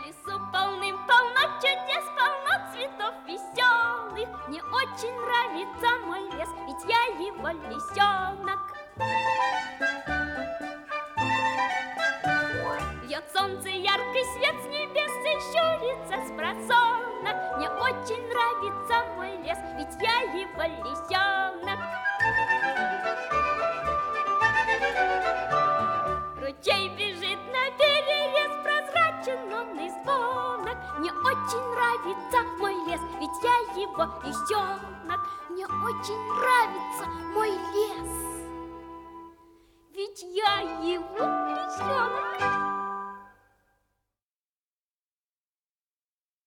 лесу полным-полно чудес, полно цветов веселых. Мне очень нравится мой лес, ведь я его лисенок. Льет солнце яркий свет с небес и щурится с просонок. Мне очень нравится мой лес, ведь я его лисенок. Ручей бежит на перерез, прозрачен он и звонок. Мне очень нравится мой лес, ведь я его лисенок. Мне очень нравится мой лес, ведь я его лисенок.